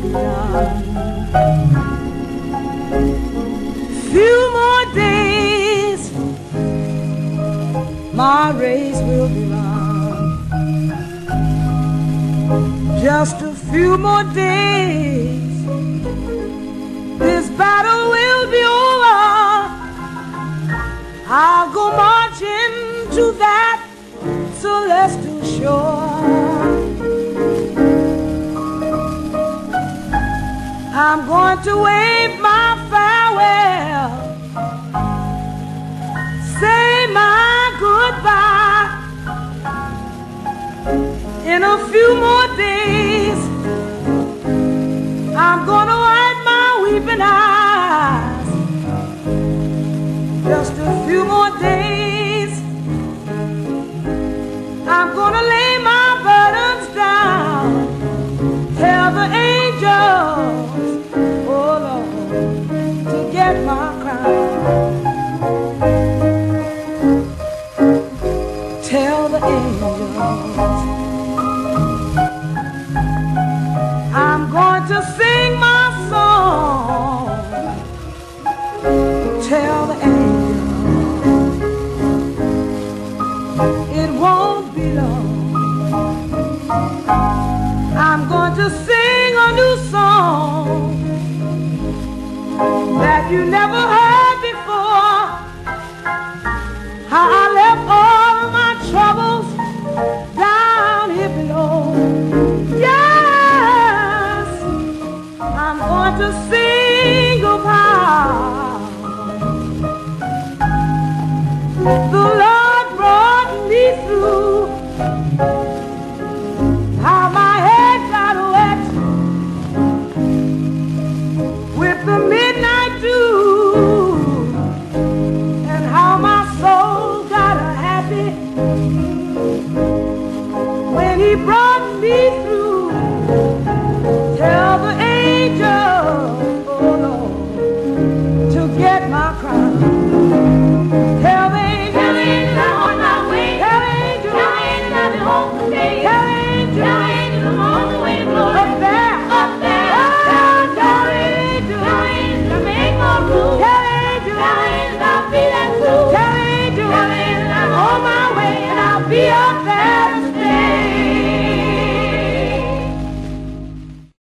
be done. Few more days, my race will be run. Just a few more days, this battle will be over. I'll go marching to that celestial shore. I'm going to wave my farewell, say my goodbye. In a few more days, I'm gonna wipe my weeping eyes. Just a few more days, I'm gonna lay my burdens down. Tell the angels, oh Lord, to get my crown. Tell the angels I'm going to sing my song. Tell the angels it won't be long. I'm going to sing a new song that you never heard before. How I left all of my troubles down here below. Yes, I'm going to sing of how the